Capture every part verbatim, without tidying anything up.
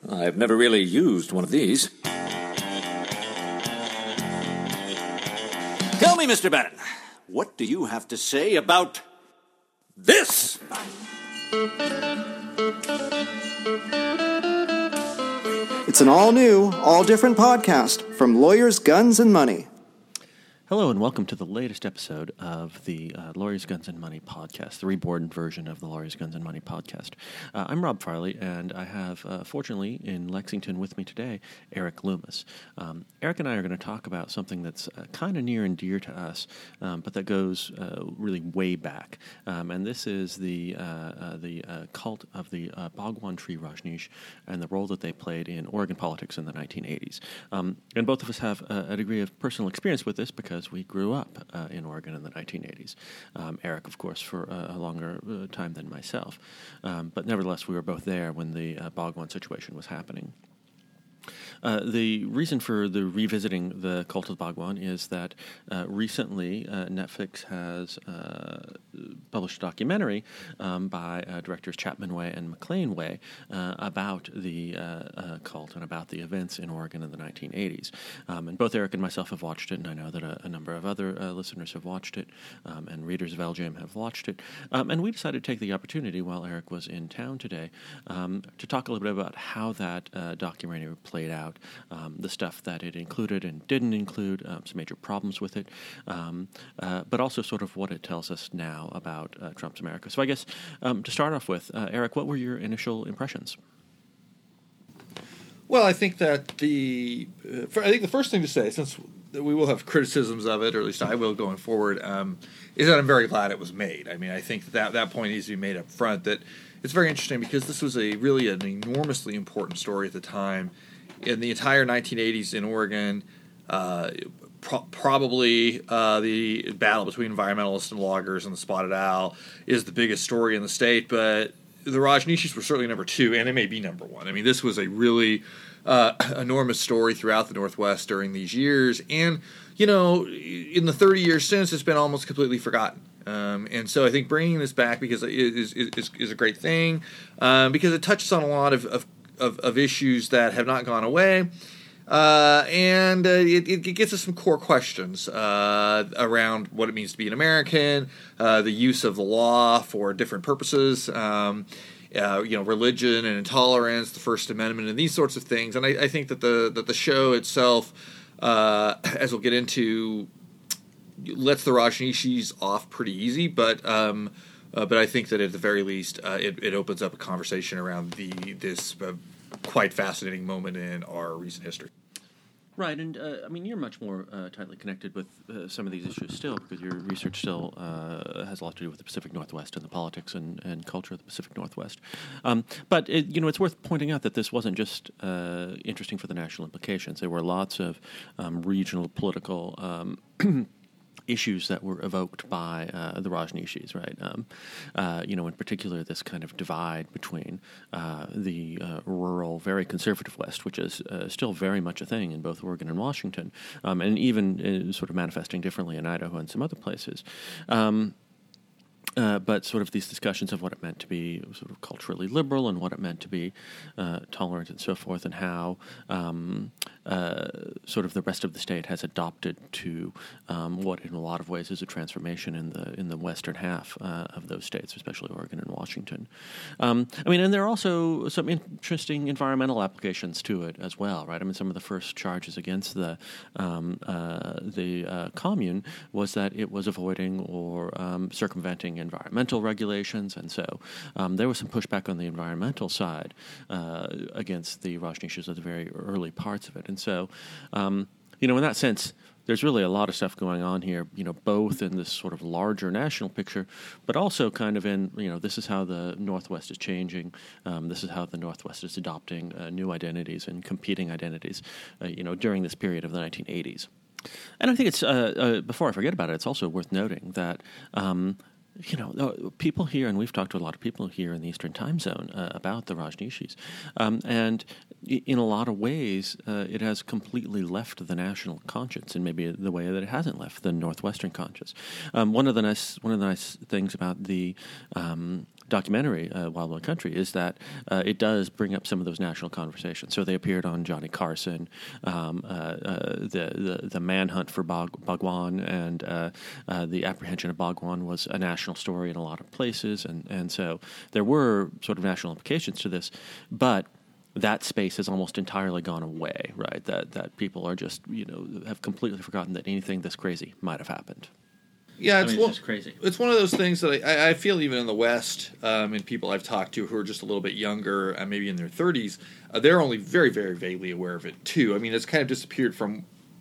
I've never really used one of these. Tell me, Mister Bannon, what do you have to say about this? It's an all-new, all-different podcast from Lawyers, Guns, and Money. Hello and welcome to the latest episode of the uh, Lawyers, Guns, and Money podcast, the reborn version of the Lawyers, Guns, and Money podcast. Uh, I'm Rob Farley, and I have, uh, fortunately, in Lexington with me today, Eric Loomis. Um, Eric and I are going to talk about something that's uh, kind of near and dear to us, um, but that goes uh, really way back. Um, and this is the uh, uh, the uh, cult of the uh, Bhagwan Tree Rajneesh and the role that they played in Oregon politics in the nineteen eighties. Um, and both of us have a, a degree of personal experience with this because we grew up uh, in Oregon in the nineteen eighties. Um, Eric, of course, for a, a longer uh, time than myself. Um, but nevertheless, we were both there when the uh, Bhagwan situation was happening. Uh, the reason for the revisiting the Cult of Bhagwan is that uh, recently uh, Netflix has uh, published a documentary um, by uh, directors Chapman Way and McLean Way uh, about the uh, uh, cult and about the events in Oregon in the nineteen eighties. Um, and both Eric and myself have watched it, and I know that a, a number of other uh, listeners have watched it, um, and readers of L J M have watched it. Um, and we decided to take the opportunity while Eric was in town today um, to talk a little bit about how that uh, documentary played out. Um, the stuff that it included and didn't include, um, some major problems with it, um, uh, but also sort of what it tells us now about uh, Trump's America. So I guess um, to start off with, uh, Eric, what were your initial impressions? Well, I think that the uh, for, I think the first thing to say, since we will have criticisms of it, or at least I will going forward, um, is that I'm very glad it was made. I mean, I think that that point needs to be made up front. That it's very interesting because this was a really an enormously important story at the time. In the entire nineteen eighties in Oregon, uh, pro- probably uh, the battle between environmentalists and loggers and the spotted owl is the biggest story in the state, but the Rajneeshis were certainly number two, and it may be number one. I mean, this was a really uh, enormous story throughout the Northwest during these years, and, you know, in the thirty years since, it's been almost completely forgotten. Um, and so I think bringing this back because it is, is, is a great thing, um, because it touches on a lot of, of Of, of issues that have not gone away, uh, and uh, it, it gets us some core questions uh, around what it means to be an American, uh, the use of the law for different purposes, um, uh, you know, religion and intolerance, the First Amendment, and these sorts of things. And I, I think that the that the show itself, uh, as we'll get into, lets the Rajneeshis off pretty easy, but. Um, Uh, but I think that at the very least, uh, it, it opens up a conversation around the this uh, quite fascinating moment in our recent history. Right, and uh, I mean, you're much more uh, tightly connected with uh, some of these issues still because your research still uh, has a lot to do with the Pacific Northwest and the politics and, and culture of the Pacific Northwest. Um, but, it, you know, it's worth pointing out that this wasn't just uh, interesting for the national implications. There were lots of um, regional political um issues that were evoked by uh, the Rajneeshis, right? Um, uh, you know, in particular, this kind of divide between uh, the uh, rural, very conservative West, which is uh, still very much a thing in both Oregon and Washington, um, and even uh, sort of manifesting differently in Idaho and some other places. Um, Uh, but sort of these discussions of what it meant to be sort of culturally liberal and what it meant to be uh, tolerant and so forth, and how um, uh, sort of the rest of the state has adopted to um, what, in a lot of ways, is a transformation in the in the western half uh, of those states, especially Oregon and Washington. Um, I mean, and there are also some interesting environmental applications to it as well, right? I mean, some of the first charges against the um, uh, the uh, commune was that it was avoiding or um, circumventing environmental regulations, and so um, there was some pushback on the environmental side uh, against the Rajneeshis at the very early parts of it. And so, um, you know, in that sense, there's really a lot of stuff going on here, you know, both in this sort of larger national picture, but also kind of in, you know, this is how the Northwest is changing. Um, this is how the Northwest is adopting uh, new identities and competing identities, uh, you know, during this period of the nineteen eighties. And I think it's, uh, uh, before I forget about it, it's also worth noting that, um, you know, people here, and we've talked to a lot of people here in the Eastern Time Zone uh, about the Rajneeshis, um, and in a lot of ways, uh, it has completely left the national conscience in maybe the way that it hasn't left the Northwestern conscience. Um, one of the nice one of the nice things about the um, documentary, uh, Wild Wild Country, is that uh, it does bring up some of those national conversations. So they appeared on Johnny Carson, um, uh, uh, the, the the manhunt for Bog, Bhagwan, and uh, uh, the apprehension of Bhagwan was a national story in a lot of places, and, and so there were sort of national implications to this, but that space has almost entirely gone away, right? That that people are just, you know, have completely forgotten that anything this crazy might have happened. Yeah, it's, I mean, it's one, just crazy. It's one of those things that I, I feel even in the West, um, and people I've talked to who are just a little bit younger, uh, maybe in their thirties, uh, they're only very, very vaguely aware of it too. I mean, it's kind of disappeared from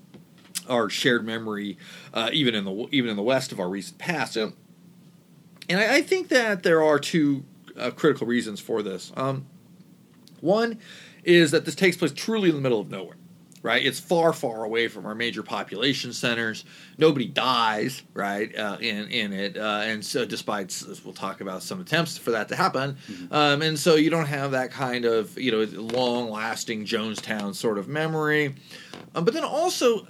our shared memory, uh, even in the even in the West of our recent past. And, and I, I think that there are two uh, critical reasons for this. Um, one is that this takes place truly in the middle of nowhere. Right, it's far, far away from our major population centers. Nobody dies, right, uh, in in it, uh, and so despite we'll talk about some attempts for that to happen, mm-hmm. um, and so you don't have that kind of you know long-lasting Jonestown sort of memory. Um, but then also,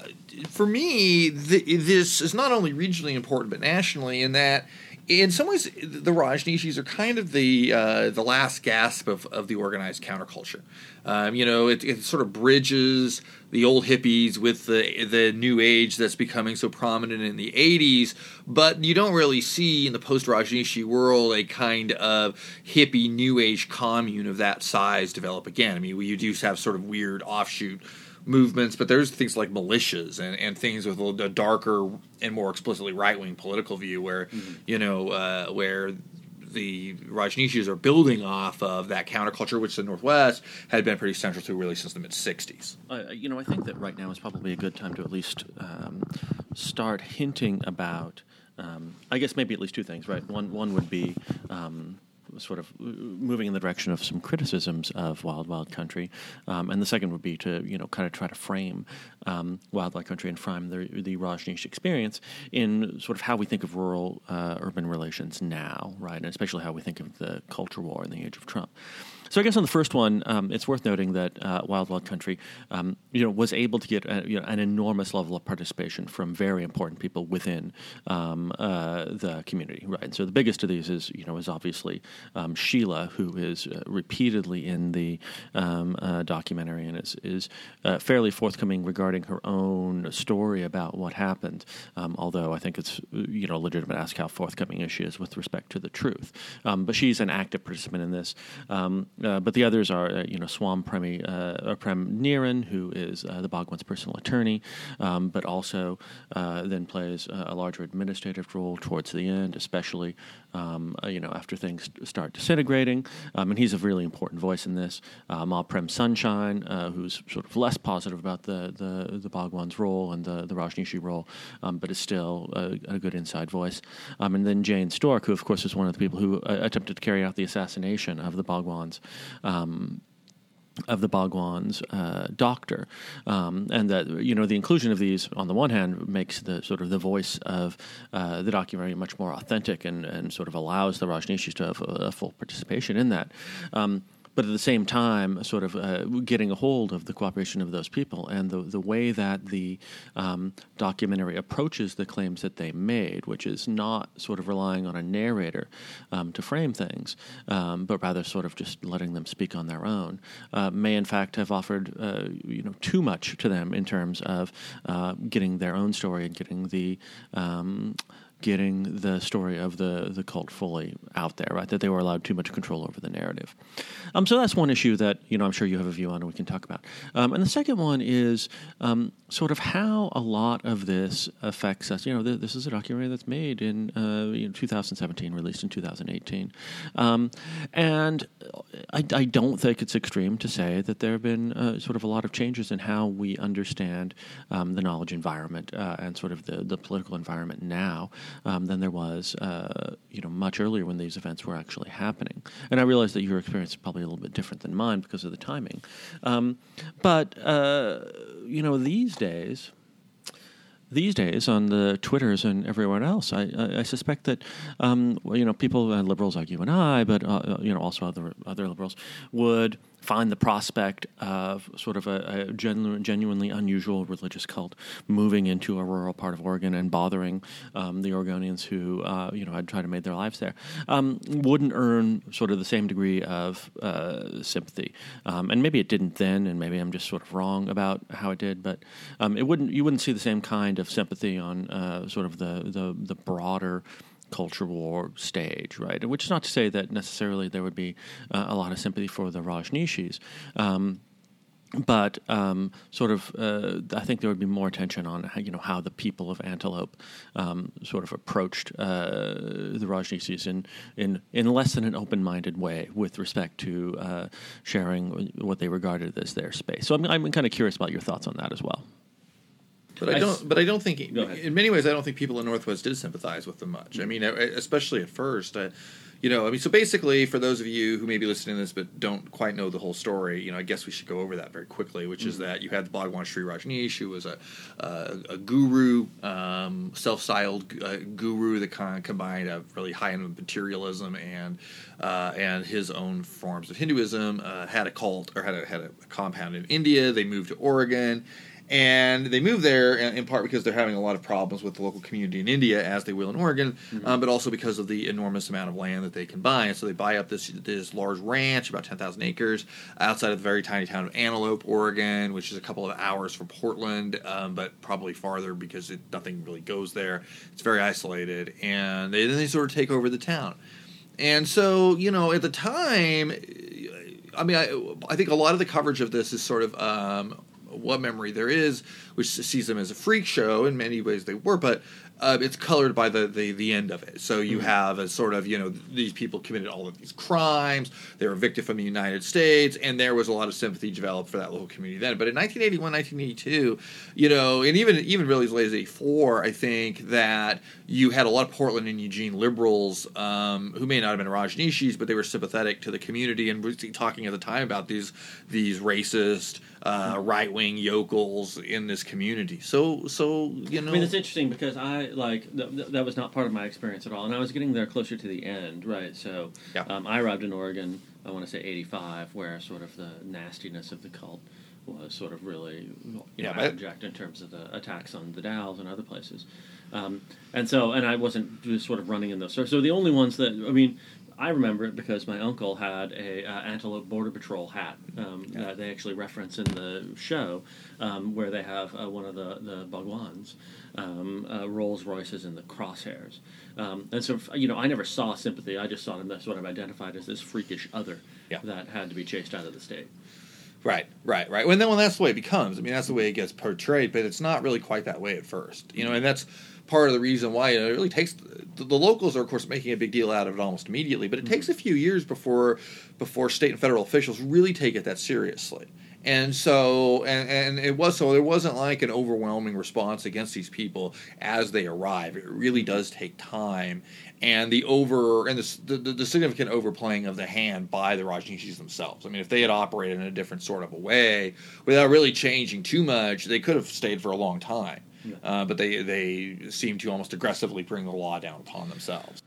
for me, the, this is not only regionally important but nationally in that. In some ways, the Rajneeshis are kind of the uh, the last gasp of, of the organized counterculture. Um, you know, it, it sort of bridges the old hippies with the the new age that's becoming so prominent in the eighties, but you don't really see in the post-Rajneeshi world a kind of hippie new age commune of that size develop again. I mean, you do have sort of weird offshoot movements, but there's things like militias and, and things with a, a darker and more explicitly right-wing political view where, mm-hmm. you know, uh, where the Rajneeshis are building off of that counterculture, which the Northwest had been pretty central to really since the mid-sixties. Uh, you know, I think that right now is probably a good time to at least um, start hinting about, um, I guess maybe at least two things, right? One, one would be... Um, sort of moving in the direction of some criticisms of Wild Wild Country, um, and the second would be to you know kind of try to frame um, Wild Wild Country and frame the, the Rajneesh experience in sort of how we think of rural uh, urban relations now, right, and especially how we think of the culture war in the age of Trump. So I guess on the first one, um, it's worth noting that uh, Wild Wild Country, um, you know, was able to get a, you know, an enormous level of participation from very important people within um, uh, the community, right? And so the biggest of these is, you know, is obviously um, Sheila, who is uh, repeatedly in the um, uh, documentary and is is uh, fairly forthcoming regarding her own story about what happened. Um, although I think it's you know legitimate to ask how forthcoming she is with respect to the truth. Um, but she's an active participant in this. Um, Uh, but the others are, uh, you know, Swam Premi, uh, Prem Niran, who is uh, the Bhagwan's personal attorney, um, but also uh, then plays uh, a larger administrative role towards the end, especially, um, uh, you know, after things start disintegrating. Um, and he's a really important voice in this. Uh, Ma Prem Sunshine, uh, who's sort of less positive about the the, the Bhagwan's role and the, the Rajneeshi role, um, but is still a, a good inside voice. Um, and then Jane Stork, who, of course, is one of the people who uh, attempted to carry out the assassination of the Bhagwan's Um, of the Bhagwan's uh, doctor, um, and that you know the inclusion of these on the one hand makes the sort of the voice of uh, the documentary much more authentic and, and sort of allows the Rajneeshis to have a, a full participation in that. Um, But at the same time, sort of uh, getting a hold of the cooperation of those people and the the way that the um, documentary approaches the claims that they made, which is not sort of relying on a narrator um, to frame things, um, but rather sort of just letting them speak on their own, uh, may in fact have offered uh, you know too much to them in terms of uh, getting their own story and getting the um, getting the story of the, the cult fully out there, right? That they were allowed too much control over the narrative. Um, so that's one issue that, you know, I'm sure you have a view on and we can talk about. Um, and the second one is um, sort of how a lot of this affects us. You know, th- this is a documentary that's made in uh, you know, two thousand seventeen, released in two thousand eighteen. Um, and I, I don't think it's extreme to say that there have been uh, sort of a lot of changes in how we understand um, the knowledge environment uh, and sort of the, the political environment now. Um, than there was, uh, you know, much earlier when these events were actually happening. And I realize that your experience is probably a little bit different than mine because of the timing. Um, but, uh, you know, these days... These days, on the Twitters and everywhere else, I, I, I suspect that um, you know people, uh, liberals like you and I, but uh, you know also other other liberals would find the prospect of sort of a, a genu- genuinely unusual religious cult moving into a rural part of Oregon and bothering um, the Oregonians who uh, you know had tried to make their lives there, um, wouldn't earn sort of the same degree of uh, sympathy. Um, and maybe it didn't then, and maybe I'm just sort of wrong about how it did. But um, it wouldn't you wouldn't see the same kind of sympathy on uh, sort of the the, the broader culture war stage, right? Which is not to say that necessarily there would be uh, a lot of sympathy for the Rajneeshis, um, but um, sort of, uh, I think there would be more attention on how, you know how the people of Antelope um, sort of approached uh, the Rajneeshis in, in in less than an open-minded way with respect to uh, sharing what they regarded as their space. So I'm I'm kind of curious about your thoughts on that as well. But I don't. But I don't think. Go ahead. In many ways, I don't think people in Northwest did sympathize with them much. I mean, especially at first. Uh, you know, I mean, so basically, for those of you who may be listening to this but don't quite know the whole story, you know, I guess we should go over that very quickly. Which mm-hmm. is that you had the Bhagwan Sri Rajneesh, who was a uh, a guru, um, self-styled uh, guru that kind of combined a really high-end materialism and uh, and his own forms of Hinduism. Uh, had a cult or had a had a compound in India. They moved to Oregon. And they moved there in part because they're having a lot of problems with the local community in India, as they will in Oregon, mm-hmm. um, but also because of the enormous amount of land that they can buy. And so they buy up this this large ranch, about ten thousand acres, outside of the very tiny town of Antelope, Oregon, which is a couple of hours from Portland, um, but probably farther because it, nothing really goes there. It's very isolated. And they, then they sort of take over the town. And so, you know, at the time, I mean, I, I think a lot of the coverage of this is sort of... Um, what memory there is, which sees them as a freak show. In many ways they were, but uh, it's colored by the, the, the end of it. So you mm-hmm. have a sort of, you know, these people committed all of these crimes. They were evicted from the United States, and there was a lot of sympathy developed for that local community then. But in nineteen eighty-one, nineteen eighty-two, you know, and even even really as late as eighty-four, I think that you had a lot of Portland and Eugene liberals um, who may not have been Rajneeshis, but they were sympathetic to the community and were talking at the time about these these racist, uh, right-wing yokels in this community. So, so you know... I mean, it's interesting because I, like, th- th- that was not part of my experience at all, and I was getting there closer to the end, right? So yeah. um, I arrived in Oregon, I want to say eighty-five, where sort of the nastiness of the cult was sort of really you know, yeah, abject in terms of the attacks on the Dalles and other places. Um, and so, and I wasn't just sort of running in those. So, so the only ones that, I mean... I remember it because my uncle had a uh, Antelope Border Patrol hat um, yeah. that they actually reference in the show, um, where they have uh, one of the the Bhagwans, um, uh, Rolls Royces in the crosshairs, um, and so you know I never saw sympathy. I just saw them as sort of identified as this freakish other yeah. that had to be chased out of the state. Right, right, right. Well, then, well, that's the way it becomes. I mean, that's the way it gets portrayed, but it's not really quite that way at first. You know, and that's part of the reason why it really takes the, the locals are, of course, making a big deal out of it almost immediately. But it mm-hmm. takes a few years before before state and federal officials really take it that seriously. And so, and, and it was so there wasn't like an overwhelming response against these people as they arrive. It really does take time, and the over and the the, the significant overplaying of the hand by the Rajneeshis themselves. I mean, if they had operated in a different sort of a way without really changing too much, they could have stayed for a long time. Yeah. Uh, but they they seem to almost aggressively bring the law down upon themselves.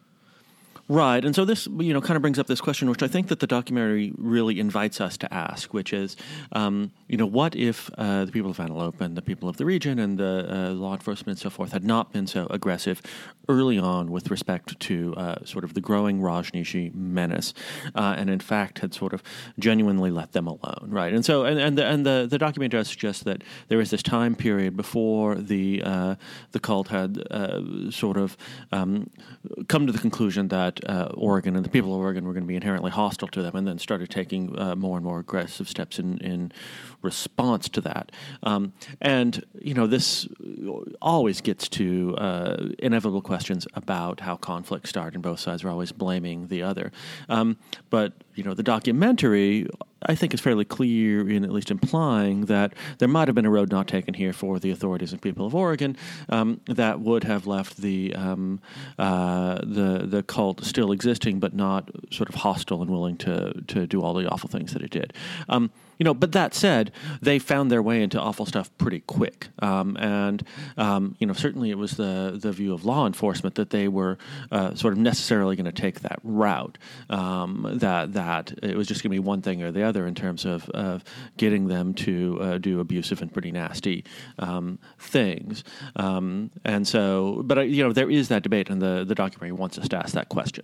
Right, and so this, you know, kind of brings up this question, which I think that the documentary really invites us to ask, which is, um, you know, what if uh, the people of Antelope and the people of the region and the uh, law enforcement and so forth had not been so aggressive early on with respect to uh, sort of the growing Rajneeshi menace, uh, and in fact had sort of genuinely let them alone, right? And so, and and the and the, the documentary does suggest that there was this time period before the uh, the cult had uh, sort of um, come to the conclusion that Uh, Oregon and the people of Oregon were going to be inherently hostile to them, and then started taking uh, more and more aggressive steps in, in response to that. Um, and, you know, this always gets to uh, inevitable questions about how conflicts start, and both sides are always blaming the other. Um, but, you know, the documentary, I think, is fairly clear in at least implying that there might have been a road not taken here for the authorities and people of Oregon um, that would have left the um, uh, the the cult still existing, but not sort of hostile and willing to to do all the awful things that it did. Um, you know, but that said, they found their way into awful stuff pretty quick. Um, and, um, you know, certainly it was the, the view of law enforcement that they were uh, sort of necessarily going to take that route, um, that that it was just going to be one thing or the other in terms of, of getting them to uh, do abusive and pretty nasty um, things. Um, and so, but, uh, you know, there is that debate, and the, the documentary wants us to ask that question.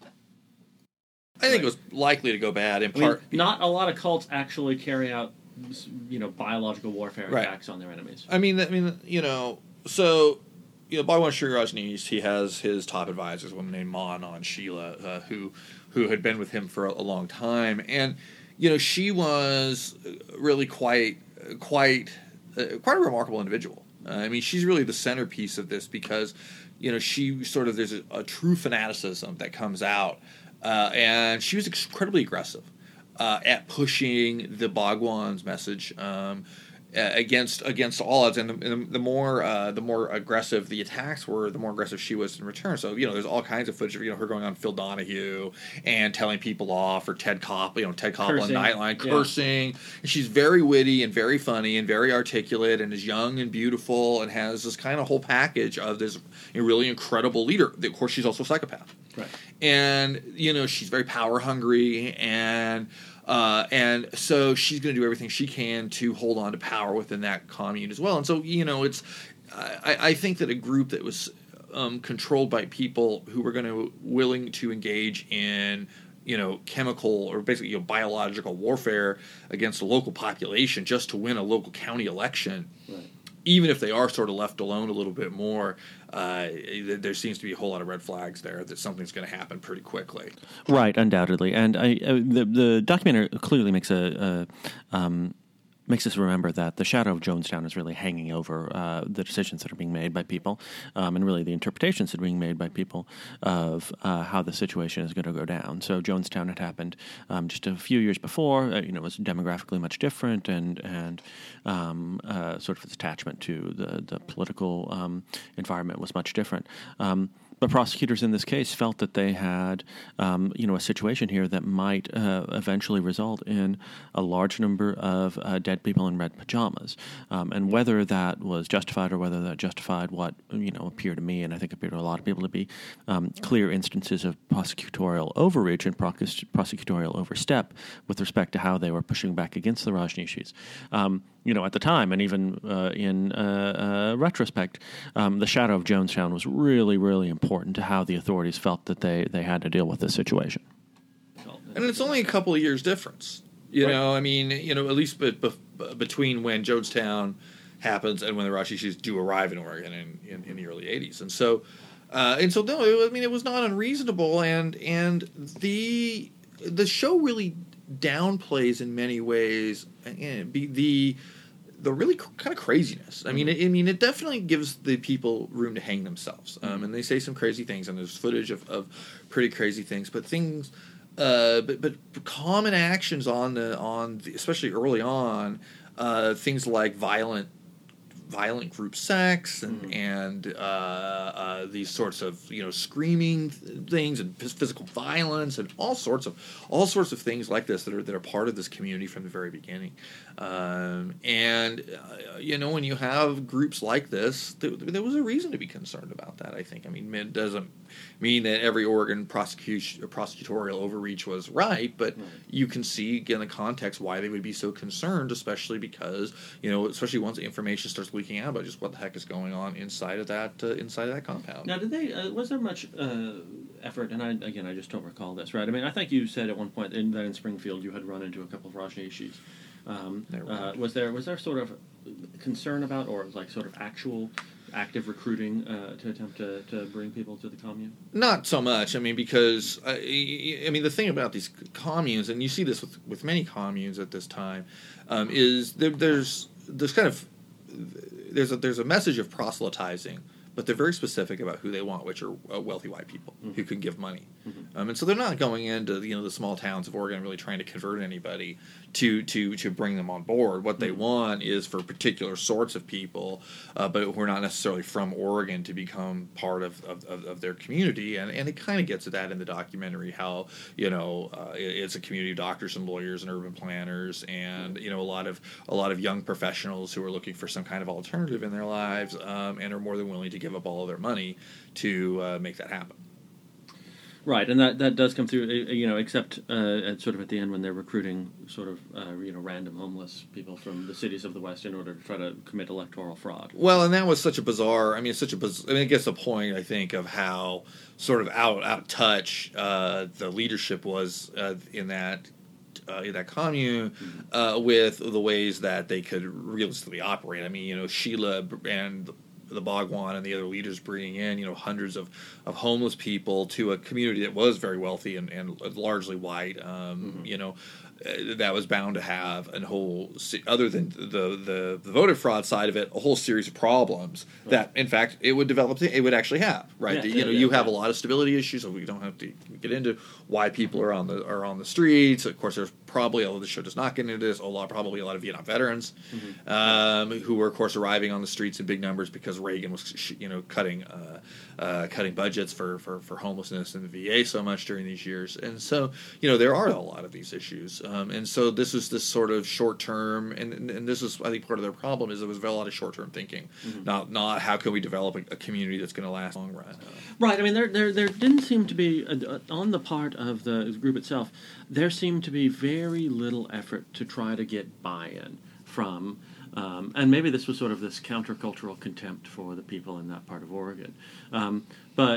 I think it was likely to go bad in I mean, part. not a lot of cults actually carry out, you know, biological warfare Right. attacks on their enemies. I mean, I mean, you know, so you know, Bhagwan Shree Rajneesh, he has his top advisors, a woman named Ma Anand Sheela, uh, who who had been with him for a, a long time, and you know, she was really quite quite uh, quite a remarkable individual. Uh, I mean, she's really the centerpiece of this because you know she sort of there's a, a true fanaticism that comes out. Uh, and she was incredibly aggressive uh, at pushing the Bhagwan's message um, against against all odds. And the, and the more uh, the more aggressive the attacks were, the more aggressive she was in return. So you know, there's all kinds of footage of you know her going on Phil Donahue and telling people off, or Ted Koppel, you know Ted Koppel on Nightline, cursing. Yeah. And she's very witty and very funny and very articulate and is young and beautiful and has this kind of whole package of this you know, really incredible leader. Of course, she's also a psychopath. Right. And you know she's very power hungry, and uh, and so she's going to do everything she can to hold on to power within that commune as well. And so you know it's I, I think that a group that was um, controlled by people who were going to willing to engage in you know chemical or basically you know, biological warfare against a local population just to win a local county election. Right. Even if they are sort of left alone a little bit more, uh, there seems to be a whole lot of red flags there that something's going to happen pretty quickly. Right, undoubtedly, and I, uh, the the documentary clearly makes a, a um, makes us remember that the shadow of Jonestown is really hanging over uh, the decisions that are being made by people, um, and really the interpretations that are being made by people of uh, how the situation is going to go down. So Jonestown had happened um, just a few years before. Uh, you know, it was demographically much different, and and um, uh, sort of its attachment to the the political um, environment was much different. Um, But prosecutors in this case felt that they had, um, you know, a situation here that might uh, eventually result in a large number of uh, dead people in red pajamas. Um, and whether that was justified or whether that justified what, you know, appeared to me, and I think appeared to a lot of people to be um, clear instances of prosecutorial overreach and prosec- prosecutorial overstep with respect to how they were pushing back against the Rajneeshis. Um, You know, at the time, and even uh, in uh, uh, retrospect, um, the shadow of Jonestown was really, really important to how the authorities felt that they, they had to deal with this situation. And it's only a couple of years difference. You right. know, I mean, you know, at least be, be, between when Jonestown happens and when the Rajneeshis do arrive in Oregon in, in, in the early eighties. And so, uh, and so no, I mean, it was not unreasonable. And and the the show really downplays in many ways and be the the really kind of craziness. I mean, it, I mean, it definitely gives the people room to hang themselves, um, and they say some crazy things, and there's footage of, of pretty crazy things. But things, uh, but but common actions on the on the, especially early on, uh, things like violent. violent group sex and mm-hmm. and uh, uh, these sorts of you know screaming things and physical violence and all sorts of all sorts of things like this that are that are part of this community from the very beginning. Um, and uh, you know when you have groups like this, th- there was a reason to be concerned about that. I think. I mean, it doesn't mean that every Oregon prosecution prosecutorial overreach was right, but right. you can see in the context why they would be so concerned, especially because you know especially once the information starts leaking out about just what the heck is going on inside of that uh, inside of that compound. Now, did they? Uh, was there much uh, effort? And I again, I just don't recall this. Right? I mean, I think you said at one point in, that in Springfield you had run into a couple of Rajneeshis. Um, uh, was there was there sort of concern about, or like sort of actual active recruiting uh, to attempt to, to bring people to the commune? Not so much. I mean, because uh, I mean the thing about these communes, and you see this with, with many communes at this time, um, is there, there's there's kind of there's a there's a message of proselytizing, but they're very specific about who they want, which are uh, wealthy white people mm-hmm. who can give money. Mm-hmm. Um, and so they're not going into you know the small towns of Oregon really trying to convert anybody to to to bring them on board. What they mm-hmm. want is for particular sorts of people, uh, but who are not necessarily from Oregon, to become part of of, of, of their community. And and it kind of gets at that in the documentary, how you know uh, it's a community of doctors and lawyers and urban planners, and you know a lot of a lot of young professionals who are looking for some kind of alternative in their lives, um, and are more than willing to give up all of their money to uh, make that happen. Right, and that, that does come through, you know, except uh, at sort of at the end when they're recruiting sort of, uh, you know, random homeless people from the cities of the West in order to try to commit electoral fraud. Well, and that was such a bizarre, I mean, it's such a bizarre, I mean, it gets the point, I think, of how sort of out, out of touch uh, the leadership was uh, in that Uh, in that commune, uh, with the ways that they could realistically operate. I mean, you know, Sheila and the Bhagwan and the other leaders bringing in, you know, hundreds of, of homeless people to a community that was very wealthy and, and largely white, um, mm-hmm. you know, uh, that was bound to have a whole, other than the, the, the voter fraud side of it, a whole series of problems right. that, in fact, it would develop, it would actually have, right? Yeah, the, you yeah, know, yeah, you yeah. have a lot of stability issues, so we don't have to get into why people are on the are on the streets. Of course, there's probably, although the show does not get into this, a lot, probably a lot of Vietnam veterans mm-hmm. um, who were, of course, arriving on the streets in big numbers because Reagan was, you know, cutting uh, uh, cutting budgets for, for, for homelessness in the V A so much during these years. And so, you know, there are a lot of these issues. Um, and so this is this sort of short-term, and, and, and this is, I think, part of their problem is there was a lot of short-term thinking. Mm-hmm. Not not how can we develop a, a community that's going to last long run. Uh, right. I mean, there, there, there didn't seem to be, a, a, on the part of the group itself, there seemed to be very little effort to try to get buy-in from, um, and maybe this was sort of this countercultural contempt for the people in that part of Oregon. Um, but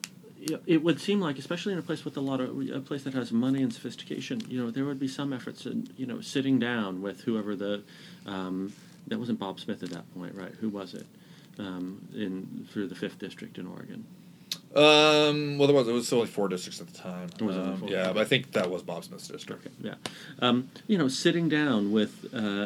it would seem like, especially in a place with a lot of, a place that has money and sophistication, you know, there would be some efforts in, you know, sitting down with whoever the, um, that wasn't Bob Smith at that point, right? Who was it? Um, in, through the fifth district in Oregon. Um, well, there was, it was only four districts at the time. Was it um, four? Yeah, but I think that was Bob Smith's district. Okay, yeah. Um, you know, sitting down with, uh,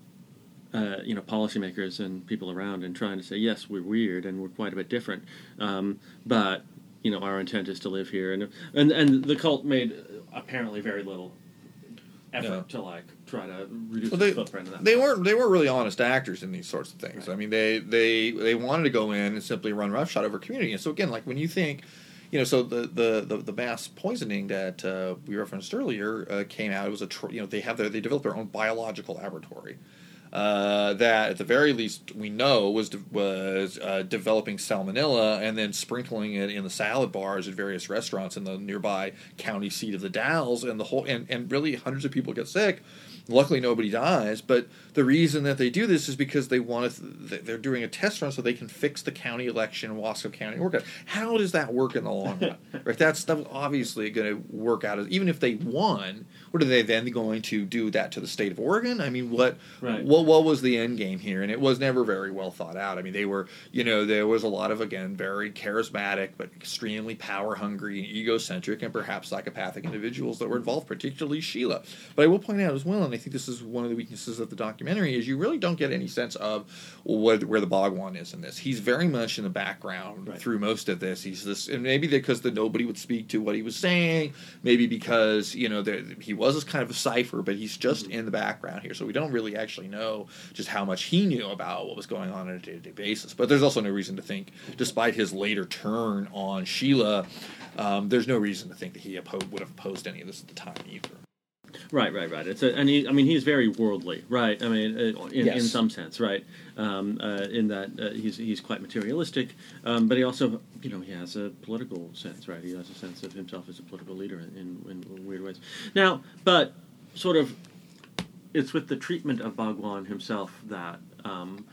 uh, you know, policymakers and people around and trying to say, yes, we're weird and we're quite a bit different, um, but, you know, our intent is to live here. And and, and the cult made apparently very little effort yeah. to, like, try to reduce well, the they, footprint of that. They place. weren't they weren't really honest actors in these sorts of things. Right. I mean, they, they, they wanted to go in and simply run roughshod over community. And so, again, like, when you think, you know, so the the, the, the mass poisoning that uh, we referenced earlier uh, came out. It was a, tr- you know, they have their, they developed their own biological laboratory. Uh, that at the very least we know was de- was uh, developing salmonella and then sprinkling it in the salad bars at various restaurants in the nearby county seat of the Dalles, and the whole and, and really hundreds of people get sick. Luckily, nobody dies. But the reason that they do this is because they want to. Th- they're doing a test run so they can fix the county election in Wasco County. Work out. How does that work in the long run? Right? That's, that's obviously going to work out. As, even if they won, what are they then going to do that to the state of Oregon? I mean, what right. what what was the end game here? And it was never very well thought out. I mean, they were, you know, there was a lot of, again, very charismatic but extremely power hungry and egocentric and perhaps psychopathic individuals that were involved, particularly Sheila. But I will point out as well, and I think this is one of the weaknesses of the documentary, is you really don't get any sense of what, where the Bhagwan is in this. He's very much in the background right. through most of this. He's this, and maybe because the nobody would speak to what he was saying, maybe because, you know, there, he was this kind of a cipher, but he's just mm-hmm. in the background here, so we don't really actually know just how much he knew about what was going on on a day-to-day basis. But there's also no reason to think, despite his later turn on Sheila, um, there's no reason to think that he oppo- would have opposed any of this at the time either. Right, right, right. It's a, and he, I mean, he's very worldly, right? I mean, uh, in, yes. in some sense, right? Um, uh, in that uh, he's he's quite materialistic, um, but he also, you know, he has a political sense, right? He has a sense of himself as a political leader in, in, in weird ways. Now, but sort of, it's with the treatment of Bhagwan himself that. Um,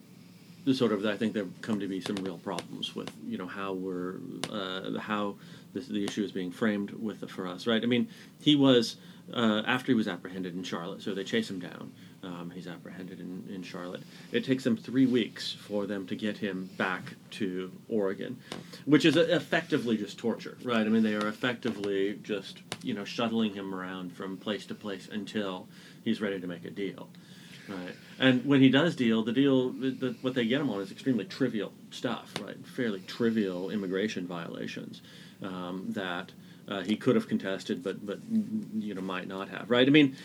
The sort of, I think there come to be some real problems with, you know, how we're, uh, how this, the issue is being framed with for us, right? I mean, he was, uh, after he was apprehended in Charlotte, so they chase him down. Um, he's apprehended in, in Charlotte. It takes them three weeks for them to get him back to Oregon, which is effectively just torture, right? I mean, they are effectively just, you know, shuttling him around from place to place until he's ready to make a deal. Right, and when he does deal, the deal, the, what they get him on is extremely trivial stuff, right? Fairly trivial immigration violations um, that uh, he could have contested, but but you know might not have. Right? I mean,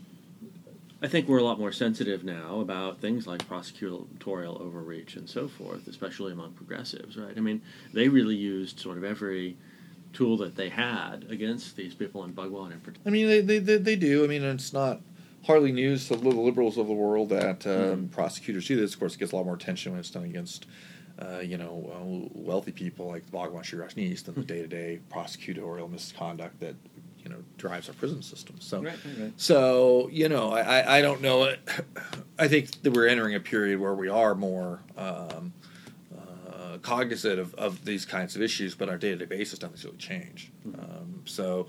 I think we're a lot more sensitive now about things like prosecutorial overreach and so forth, especially among progressives. Right? I mean, they really used sort of every tool that they had against these people in Bhagwan in particular. I mean, they, they they they do. I mean, it's not hardly news to the liberals of the world that um, mm-hmm. prosecutors do this. Of course, it gets a lot more attention when it's done against, uh, you know, uh, wealthy people like the Bhagwan Sri Rajneesh than the day-to-day prosecutorial misconduct that, you know, drives our prison system. So, right, right, right. so you know, I, I, I don't know. I think that we're entering a period where we are more um, uh, cognizant of, of these kinds of issues, but on a day-to-day basis, nothing's really changed. Mm-hmm. Um, so.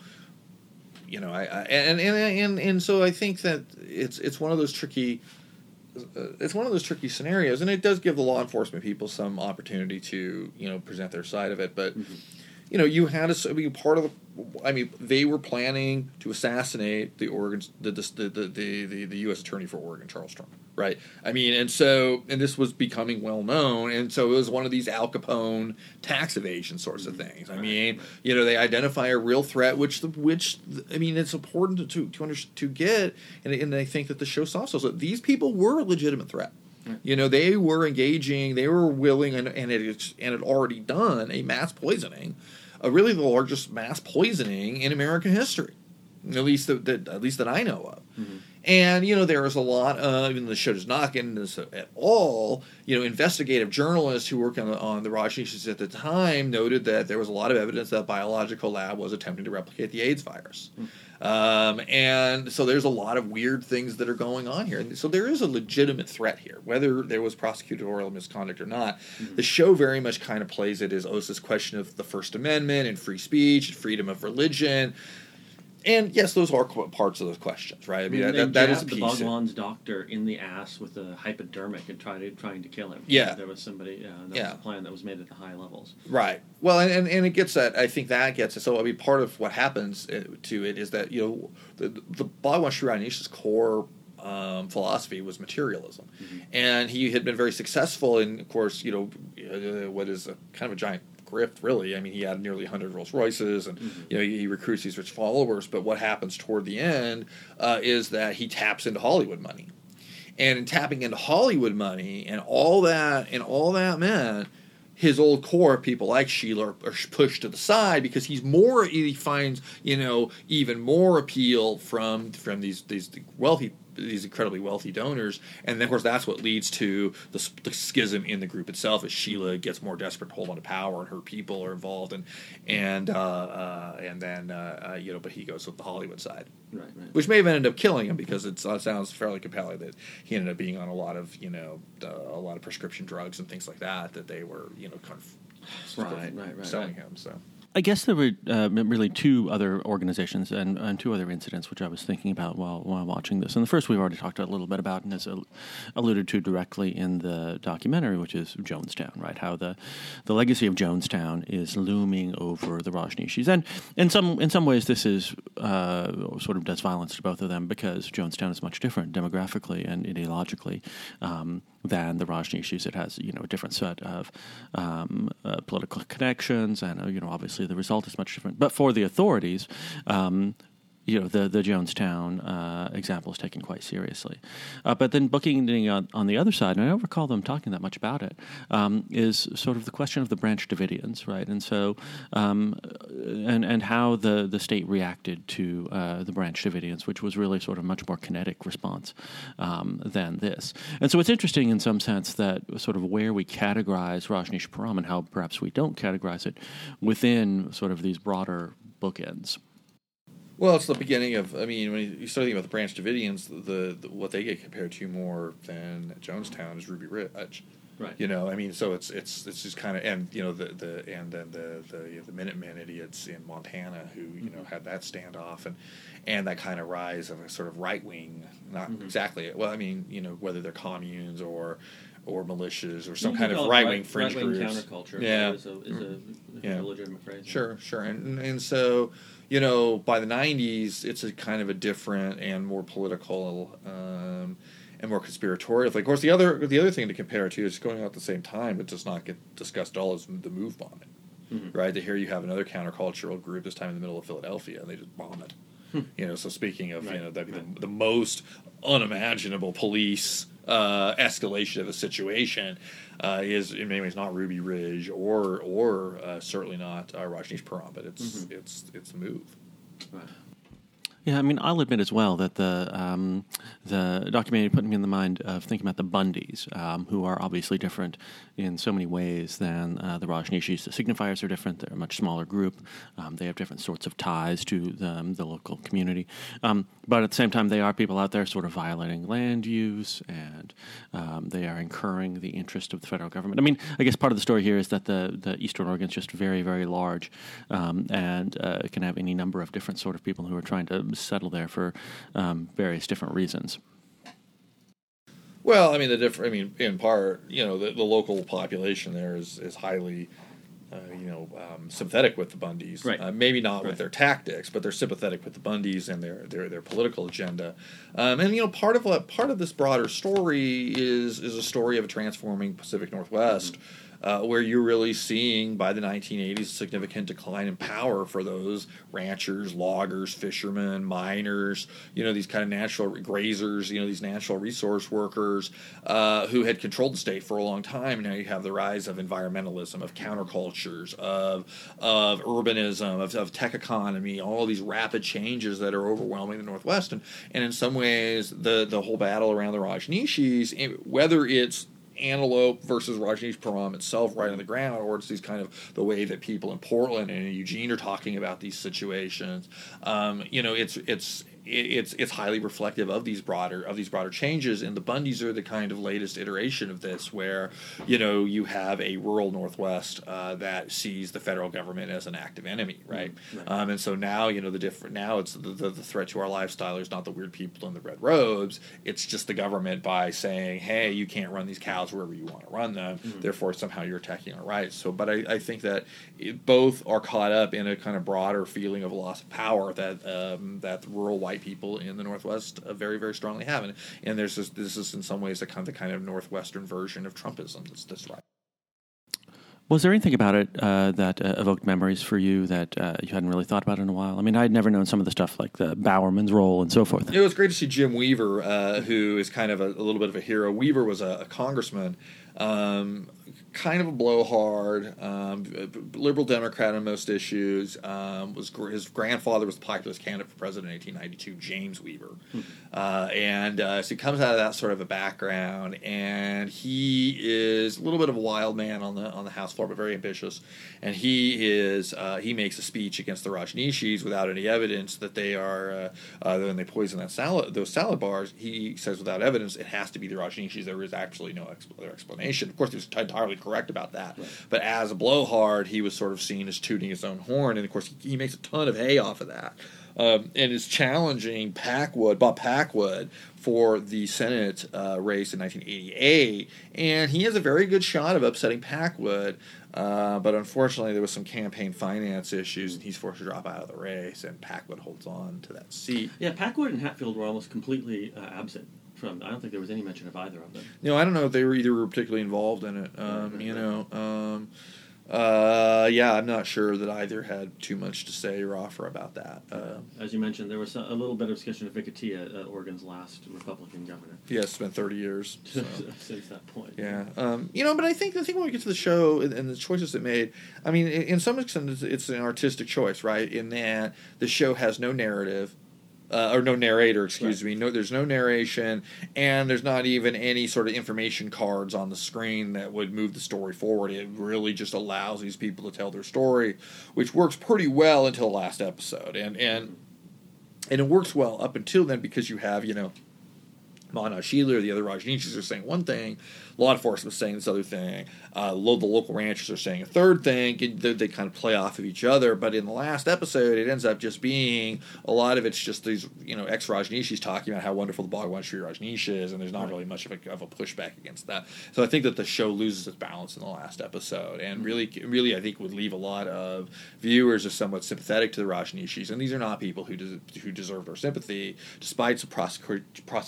You know, I, I and, and and and so I think that it's it's one of those tricky, uh, it's one of those tricky scenarios, and it does give the law enforcement people some opportunity to you know present their side of it. But mm-hmm. you know, you had a I mean, part of the, I mean, they were planning to assassinate the Oregon the the the the, the, the U S Attorney for Oregon, Charles Strong. Right. I mean, and so, and this was becoming well known, and so it was one of these Al Capone tax evasion sorts of things. I mean, you know, they identify a real threat, which, the, which I mean, it's important to to to, under, to get, and and I think that the show saw so. So these people were a legitimate threat. Right. You know, they were engaging, they were willing, and and it and had already done a mass poisoning, a really the largest mass poisoning in American history, at least that, that at least that I know of. Mm-hmm. And, you know, there was a lot of, even the show does not get into this at all, you know, investigative journalists who worked on, on the Rajneeshis at the time noted that there was a lot of evidence that biological lab was attempting to replicate the AIDS virus. Mm. Um, and so there's a lot of weird things that are going on here. And so there is a legitimate threat here, whether there was prosecutorial misconduct or not. Mm-hmm. The show very much kind of plays it as, oh, it's this question of the First Amendment and free speech and freedom of religion. And yes, those are parts of those questions, right? I mean, I mean that, they that is a jabbed piece. the Bhagwan's doctor in the ass with a hypodermic and tried to, trying to kill him. Yeah, there was somebody. Yeah, that yeah. was a plan that was made at the high levels. Right. Well, and, and, and it gets that. I think that gets it. So I mean, part of what happens to it is that you know the the Bhagwan Sri Rajneesh's core um, philosophy was materialism, mm-hmm. and he had been very successful in, of course, you know, uh, what is a kind of a giant grift, really. I mean, he had nearly one hundred Rolls Royces, and mm-hmm. you know he, he recruits these rich followers. But what happens toward the end uh, is that he taps into Hollywood money, and in tapping into Hollywood money, and all that, and all that meant his old core people like Sheila are, are pushed to the side because he's more. He finds you know even more appeal from from these these wealthy. These incredibly wealthy donors, and then of course that's what leads to the, the schism in the group itself. As Sheila gets more desperate to hold on to power, and her people are involved, and and uh, uh, and then uh, uh, you know, but he goes with the Hollywood side, right, right. which may have ended up killing him because it's, it sounds fairly compelling that he ended up being on a lot of you know uh, a lot of prescription drugs and things like that that they were you know kind of right, right, right, selling right. him. So. I guess there were uh, really two other organizations and, and two other incidents which I was thinking about while while watching this. And the first we've already talked a little bit about and is alluded to directly in the documentary, which is Jonestown, right? How the the legacy of Jonestown is looming over the Rajneeshis. And in some in some ways this is uh, sort of does violence to both of them because Jonestown is much different demographically and ideologically um, than the Rajneeshis. It has, you know, a different set of um, uh, political connections and, uh, you know, obviously the result is much different. But for the authorities, um, you know, the the Jonestown uh, example is taken quite seriously. Uh, but then booking on, on the other side, and I don't recall them talking that much about it, um, is sort of the question of the Branch Davidians, right? And so, um, and and how the, the state reacted to uh, the Branch Davidians, which was really sort of much more kinetic response um, than this. And so it's interesting in some sense that sort of where we categorize Rajneeshpuram and how perhaps we don't categorize it within sort of these broader bookends. Well, it's the beginning of. I mean, when you start thinking about the Branch Davidians, the, the what they get compared to more than Jonestown is Ruby Ridge, right? You know, I mean, so it's it's it's just kind of, and you know the, the and then the the, you know, the Minutemen idiots in Montana who you know had that standoff and and that kind of rise of a sort of right wing, not mm-hmm. exactly. Well, I mean, you know, whether they're communes or. or militias or some you kind of right wing fringe right-wing groups. Counterculture yeah. is a, is a, yeah. a legitimate phrase. Sure, sure. And, and so, you know, by the nineties, it's a kind of a different and more political um, and more conspiratorial thing. Of course, the other the other thing to compare it to is going out at the same time, but does not get discussed at all, is the MOVE bombing. mm-hmm. right? That here you have another countercultural group, this time in the middle of Philadelphia, and they just bomb it. Hmm. You know, so speaking of, right. you know, the, right. the, the most unimaginable police uh, escalation of a situation uh, is in many ways not Ruby Ridge or or uh, certainly not uh, Rajneeshpuram, but it's mm-hmm. it's it's a move. Right. Yeah, I mean, I'll admit as well that the um, the documentary put me in the mind of thinking about the Bundys, um, who are obviously different in so many ways than uh, the Rajneeshis. The signifiers are different; they're a much smaller group. Um, they have different sorts of ties to the, um, the local community, um, but at the same time, they are people out there sort of violating land use, and um, they are incurring the interest of the federal government. I mean, I guess part of the story here is that the the Eastern Oregon is just very, very large, um, and uh, it can have any number of different sort of people who are trying to settle there for um, various different reasons. Well, I mean, the different. I mean, in part, you know, the, the local population there is is highly, uh, you know, um, sympathetic with the Bundys. Right. Uh, maybe not right. with their tactics, but they're sympathetic with the Bundys and their their their political agenda. Um, and you know, part of what part of this broader story is is a story of a transforming Pacific Northwest. Mm-hmm. Uh, where you're really seeing, by the nineteen eighties, a significant decline in power for those ranchers, loggers, fishermen, miners, you know, these kind of natural grazers, you know, these natural resource workers uh, who had controlled the state for a long time. Now you have the rise of environmentalism, of countercultures, of of urbanism, of, of tech economy, all of these rapid changes that are overwhelming the Northwest. And, and in some ways, the, the whole battle around the Rajneeshis, whether it's Antelope versus Rajneeshpuram itself right on the ground, or it's these kind of the way that people in Portland and in Eugene are talking about these situations. Um, you know, it's it's it's it's highly reflective of these broader of these broader changes, and the Bundys are the kind of latest iteration of this, where you know you have a rural Northwest uh, that sees the federal government as an active enemy, right? Mm-hmm. Right. Um, and so now you know the different now it's the, the the threat to our lifestyle is not the weird people in the red robes, it's just the government by saying, hey, you can't run these cows wherever you want to run them, mm-hmm. therefore somehow you're attacking our rights. So, but I, I think that it, both are caught up in a kind of broader feeling of loss of power that um, that the rural white people in the Northwest uh, very, very strongly have. And, and there's this, this is in some ways a kind of the kind of Northwestern version of Trumpism that's this right. Was there anything about it uh, that uh, evoked memories for you that uh, you hadn't really thought about in a while? I mean, I'd never known some of the stuff like the Bowerman's role and so forth. It was great to see Jim Weaver, uh, who is kind of a, a little bit of a hero. Weaver was a, a congressman, um, kind of a blowhard, um, liberal Democrat on most issues. Um, was his grandfather was the populist candidate for president in eighteen ninety-two, James Weaver, hmm. uh, and uh, so he comes out of that sort of a background, and he is a little bit of a wild man on the on the House floor, but very ambitious. And he is uh, he makes a speech against the Rajneeshis without any evidence that they are uh, uh, when they poison that salad those salad bars. He says without evidence it has to be the Rajneeshis. There is actually no exp- other explanation. Of course, he was entirely correct about that. Right. But as a blowhard, he was sort of seen as tooting his own horn, and of course, he, he makes a ton of hay off of that. Um, and is challenging Packwood, Bob Packwood, for the Senate uh, race in nineteen eighty-eight, and he has a very good shot of upsetting Packwood, uh, but unfortunately there was some campaign finance issues, and he's forced to drop out of the race, and Packwood holds on to that seat. Yeah, Packwood and Hatfield were almost completely uh, absent from. I don't think there was any mention of either of them. You know, I don't know if they were either were particularly involved in it. Um, you know. Um, Uh, yeah, I'm not sure that either had too much to say or offer about that. Uh, As you mentioned, there was a little bit of discussion of Vicatia, uh, Oregon's last Republican governor. Yeah, it's been thirty years so. Since that point. Yeah, um, you know, but I think I think when we get to the show and, and the choices it made, I mean, in, in some extent, it's, it's an artistic choice, right? In that the show has no narrative. Uh, or no narrator, excuse right. me. No, there's no narration, and there's not even any sort of information cards on the screen that would move the story forward. It really just allows these people to tell their story, which works pretty well until the last episode, and and and it works well up until then because you have you know, Mana Sheeler, the other Rajneeshis are saying one thing, law enforcement is saying this other thing, uh, the local ranchers are saying a third thing, and they, they kind of play off of each other, but in the last episode, it ends up just being, a lot of it's just these, you know, ex-Rajneeshis talking about how wonderful the Bhagwan Shree Rajneesh is, and there's not really much of a, of a pushback against that. So I think that the show loses its balance in the last episode, and really, really, I think would leave a lot of viewers as somewhat sympathetic to the Rajneeshis, and these are not people who des- who deserved our sympathy, despite some prosecu- prosecutorial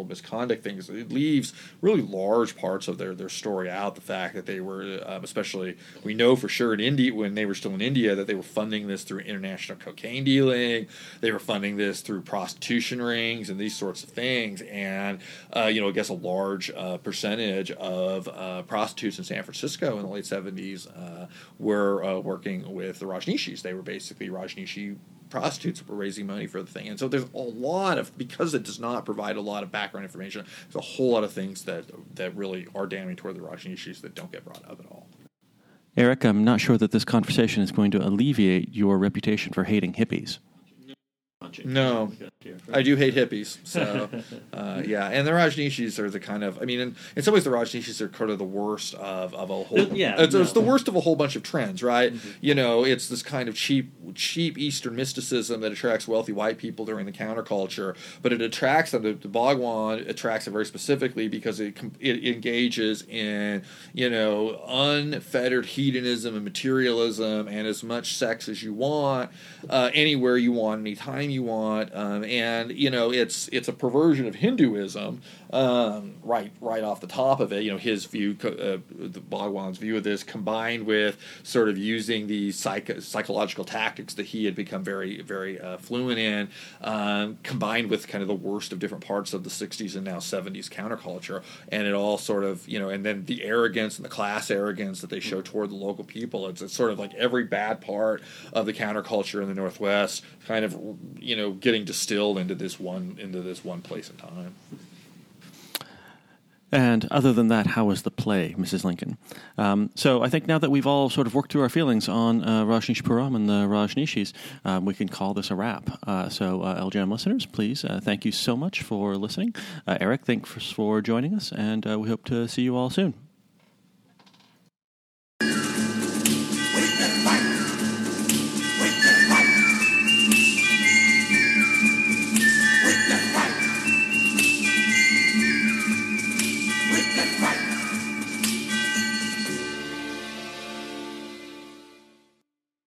misconduct things. It leaves really large parts of their, their story out. The fact that they were, um, especially, we know for sure in India, when they were still in India, that they were funding this through international cocaine dealing. They were funding this through prostitution rings and these sorts of things. And, uh, you know, I guess a large uh, percentage of uh, prostitutes in San Francisco in the late seventies uh, were uh, working with the Rajneeshis. They were basically Rajneeshi prostitutes were raising money for the thing. And so there's a lot of, because it does not provide a lot of background information, there's a whole lot of things that that really are damning toward the Rajneeshis that don't get brought up at all. Eric, I'm not sure that this conversation is going to alleviate your reputation for hating hippies. No, I do hate hippies. So, uh, yeah, and the Rajneeshis are the kind of, I mean, in, in some ways the Rajneeshis are kind of the worst of, of a whole, yeah, it's, no. it's the worst of a whole bunch of trends, right? Mm-hmm. You know, it's this kind of cheap, cheap Eastern mysticism that attracts wealthy white people during the counterculture, but it attracts them, the, the Bhagwan attracts them very specifically because it, it engages in, you know, unfettered hedonism and materialism and as much sex as you want, uh, anywhere you want, anytime you want, um, and you know it's it's a perversion of Hinduism, um, right right off the top of it. You know his view, uh, the Bhagwan's view of this, combined with sort of using these psych- psychological tactics that he had become very very uh, fluent in, um, combined with kind of the worst of different parts of the sixties and now seventies counterculture, and it all sort of you know, and then the arrogance and the class arrogance that they show toward the local people. It's, it's sort of like every bad part of the counterculture in the Northwest, kind of you know getting distilled into this one into this one place and time. And other than that, how was the play, Missus Lincoln? Um, so I think now that we've all sort of worked through our feelings on uh, Rajneeshpuram and the Rajneeshis, um, we can call this a wrap. Uh, so uh, L J M listeners, please, uh, thank you so much for listening. Uh, Eric, thanks for joining us, and uh, we hope to see you all soon.